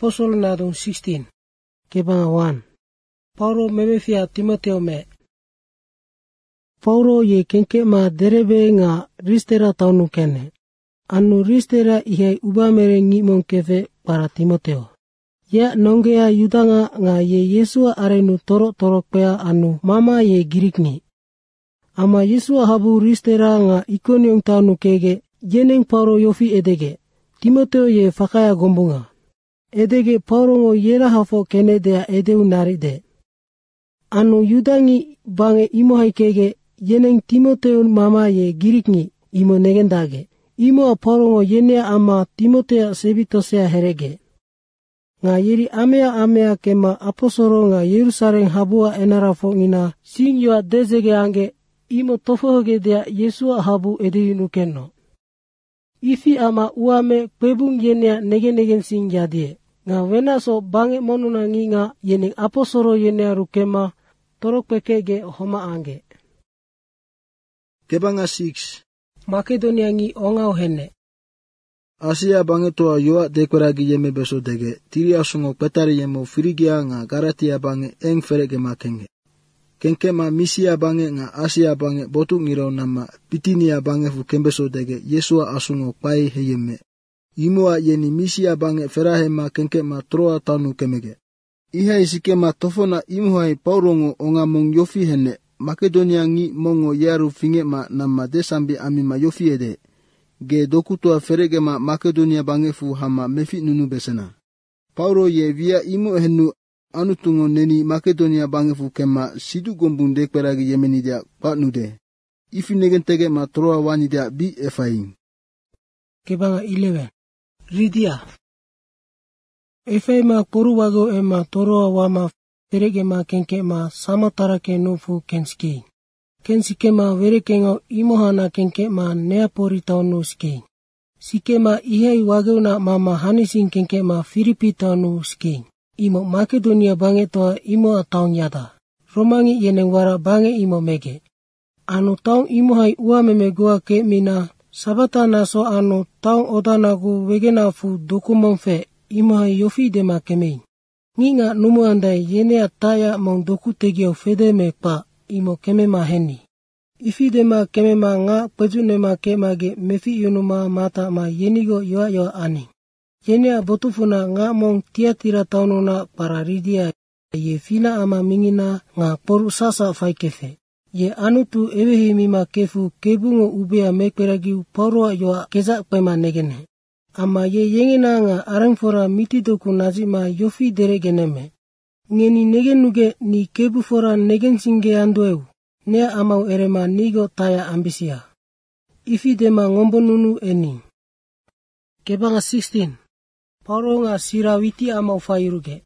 Apostle nadong 16. Kebanga 1. Paulo memefia Timoteo me. Paulo ye kenke ma derebe nga ristera taunu kene. Anu ristera ihai ubamere ngimon kefe para Timoteo. Ya nongea yudanga nga ye Yesua arenu torok pea anu mama ye girikni. Ama Yesua habu ristera nga ikoniong taunu kege yeneng Paulo yofi edege. Timoteo ye fakaya gombunga. Edege Paulo ngo yera hafo kene dea edeu naride. Anu yudangi bange imo haikege yeneng Timoteo mama ye girikni imo negendage. Imo a Paulo ngo yenea ama Timoteo sebitosea herege. Nga yeri amea kema aposoro nga Yerusalem habua enarafo ngina sing yoa dezege ange imo tofohoge dea Yesua habu edeyunu kenno. Ifi ama uame kwebung yenea negen sing jadie. Nga wenaso bange monuna nginga yeneng aposoro yenea rukema torok pekege homa ange. Kebanga 6. Makedonia ngi ongao hene. Asia bange toa yoa dekweragi yeme beso dege. Tiri asungo petari yemo Frigia nga Galatia bange eng ferege makenge. Kenke ma Misia bange nga Asia bange botu ngiro nama Bitinia bange fu kembeso dege Yesua asungo pai heyeme. Imoa yeni Misia bange ferahema kenke ma Troa tanu kemege. Iha isike ma tofona imuhai paurongo onga mong yofi hene. Makedonia ngi mongo yaru finge ma nama desambi amima yofi ede. Ge dokutua ferege ma Makedonia bange fu hama mefi nunu besena. Paulo ye via imu henu anutungo neni Makedonia bange fu kema sidu gombun dekperagi yemenidia pa nude. Ifi negentege ma Troa wanidia bi efaing. Kebanga 11. Ridia. Efai ma koruwago ema Troa wama ferege ma kenke ma samatarake nufu kenski. Kensike ma werekengo imohana kenke ma neapori taunu ski. Sike ma ihai wageuna mama hanising kenke ma Filipi taunu ski. Imo Makedonia bange toa imo a taun yada. Romangi yeneng wara bange imo mege. Anu taun imo hai uameme goa ke mina sabata naso anu taun odanagu wegena fu dokumongfe imo hai yofi dema kemein. Nginga numu andai yenea taya mong doku tegio fedeme pa imo kemema heni. Ifidema kemema nga pejunema kemage mefi yunuma mata ma yenigo yoa ani. Yenea botufuna nga mong tiatira taununa para Ridia ye fina ama mingina nga poru sasa faikefe. Ye anutu ewehi mima kefu kebungo ubea mekperagiu pauroa yoa kezak pema negene. Ama ye yengina nga arangfora mitidoku nazima yofi deregeneme. Ngeni negenuge ni kebufora negensinge andueu. Nea amau erema nigo taya ambisia. Ifi dema ngombo nunu eni. Kebanga 16. Paulo nga sirawiti amau fairuge.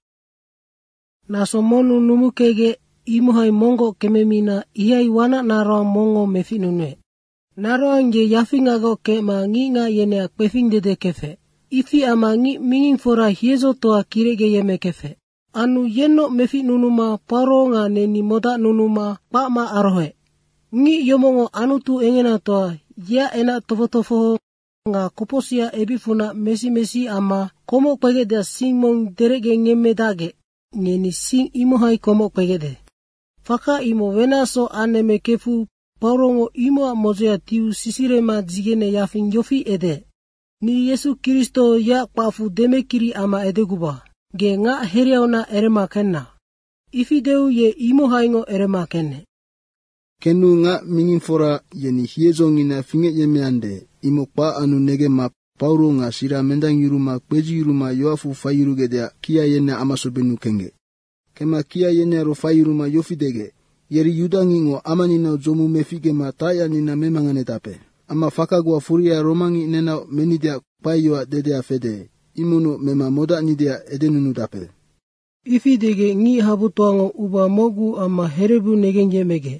Naso monu numukege imuhai mongo kememina ihai wana naroa mongo mefinunwe. Naroa nge yafingago ke ma nginga yenea kwefing dede kefe. Ifi ama ngi minging fora hiezo toa kirege yeme kefe. Anu yeno mefi nunuma Paulo nga neni moda nunuma pa ma arohe. Ngi yomongo anutu engena toa ya ena tofo nga koposia ebifuna mesi ama komo pegede sing mong derege ngemedage. Ngeni sing imo hai komo pegede. Faka imo wenaso aneme kefu Paulo ngo imo mozea tiu sisirema jigene yafing yofi ede. Ni Yesu Kristo ya pafu demekiri ama edeguba. Ge nga heriauna erema kenna. Ifideu ye imo haingo erema kenne. Kenu nga mingin fora yeni hiezongina finge yemeande. Imo pa anu nege ma Paulo nga sira mendang yuruma kweji yuruma yoafu fayuruge dea kia yene amasobenu kenge. Kema kia yene ro fayuruma yofidege. Yeri yudangi ngo amanina zomu mefige ma taya nina memangane tape. Ama fakagwa furia romangi nena menidea payoa dedea fede. Imuno mema moda nidea edenunu dape. Ifidege ngi habutuango uba mogu ama herebu negen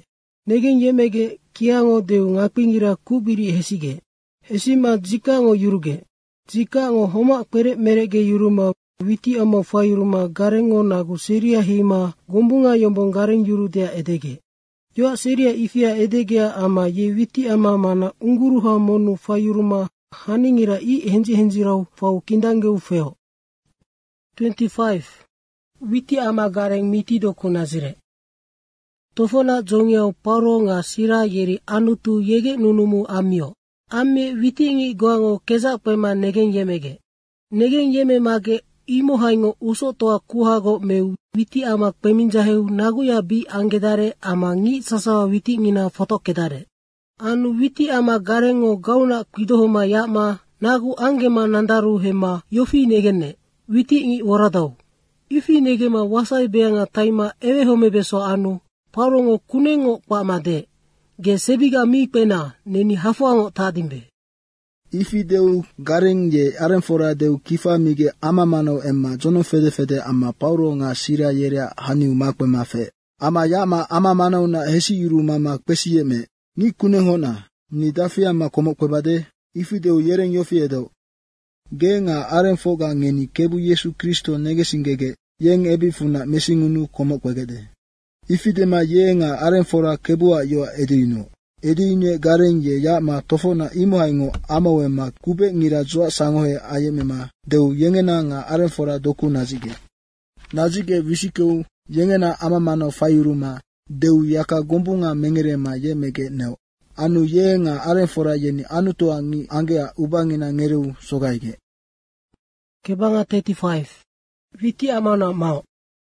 yemege kiango deu ngapingira kubiri hesige. Hesima jikango yuruge. Jikango homa pere merege yuruma witi ama fayuruma garengo nagu seria hima gombunga yombong gareng yurudea edege. Yoa seria ifia edegea ama ye witi ama mana unguruha monu fayuruma haningira i henji rau fau kindange ufeo. 25. Witi ama gareng miti do kunazire. Tofona jongyao Paulo nga sira yeri anutu yege nunumu amio. Amme witi ngi goango keza pema negen yemege. Negen yeme mage imo haingo uso toa kuhago me witi ama peminjaheu naguya bi angedare ama ngi sasawa witi ngina foto kedare. Anu witi ama garengo gauna kwidohoma yama nagu angema nandaru hema yofi negene. Witi ngi waradau. Ifi negema wasai beanga taima ewe home beso anu. Paurongo kunengo kwa made. Ge sebiga mi pena neni hafuango tadimbe. Ifi deu gareng ye arenfora deu kifa mige ama mano emma jono fede fede ama Paulo nga sira yeria haniu makwe mafe. Ama yama ama mano na hesi yuru mama kwesiye me. Ni kunenghona ni dafia ma komokwe bade. Ifi deu yereng yofi edo. Ge nga arenfoga ngeni kebu Yesu Kristo negesingege. Yeng ebifuna mesingunu komokwegede. Ifidema ye nga arenfora kebua yoa edino. Edine gareng ye ya ma tofona imo haingo amawe ma kube ngira joa sangohe ayeme ma deu yengena nga arenfora doku nazige. Nazige visikeu yengena ama mano fayuruma deu yaka gombunga mengere ma ye mege neo. Anu ye nga arenfora yeni anu toa ngi angea ubangina ngereu sogaige. Kebanga 35. Witi amana mao.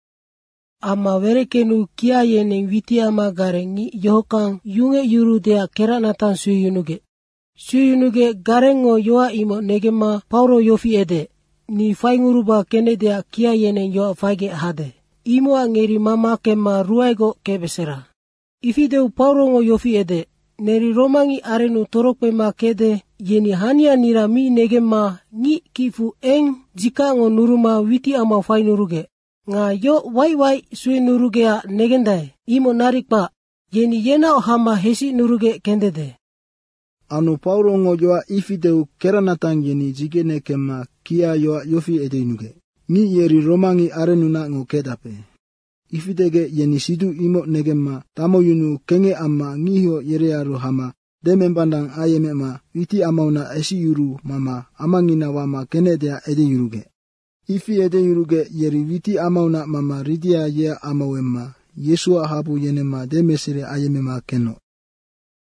Ama werekenu kia yeneng witi ama garengi yohokang yunge yuru dea keranatan suyunuge. Suyunuge garengo yoa imo negema Paulo yofi ede. Ni fainguruba kene dea kia yeneng yoa faige hade. Imo angeri mama kema ruaigo kebesera. Ifideu Paulo yofi ede. Neri romangi arenu torokpe ma kede yeni hania nira mi negema ngi kifu eng jikango nuruma witi ama fainuruge. Nga yo wai sui nurugea negendai imo narikpa yeni yena hama hesi nuruge kendede. Anu Paulo ngo yoa ifideu keranatang yeni jigene kema kia yoa yofi edeinuge. Ni yeri romangi arenuna ngo kedape. Ifidege yeni sidu imo negema tamo yunu kenge ama ngihio yerearu hama demembandang ayemema witi amauna esi yuru mama amangina wama kenedea edeyuruge. Ifi edeyuruge yeri witi amauna mama ridia ye amawema Yesua habu yenema demesere ayemema keno.